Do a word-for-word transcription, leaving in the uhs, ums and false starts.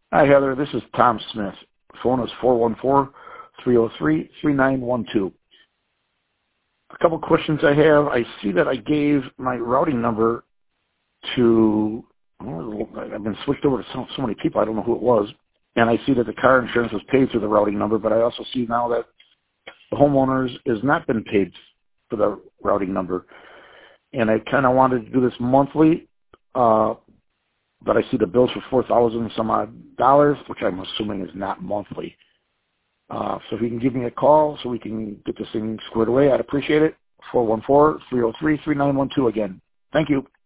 Hi, Heather. This is Tom Smith. Phone is four one four, three oh three, three nine one two. A couple questions I have. I see that I gave my routing number to, well, I've been switched over to so, so many people, I don't know who it was. And I see that the car insurance was paid through the routing number, but I also see now that the homeowners has not been paid for the routing number. And I kind of wanted to do this monthly, uh, but I see the bills for four thousand some odd dollars, which I'm assuming is not monthly. Uh, so if you can give me a call so we can get this thing squared away, I'd appreciate it. four one four, three oh three, three nine one two again. Thank you.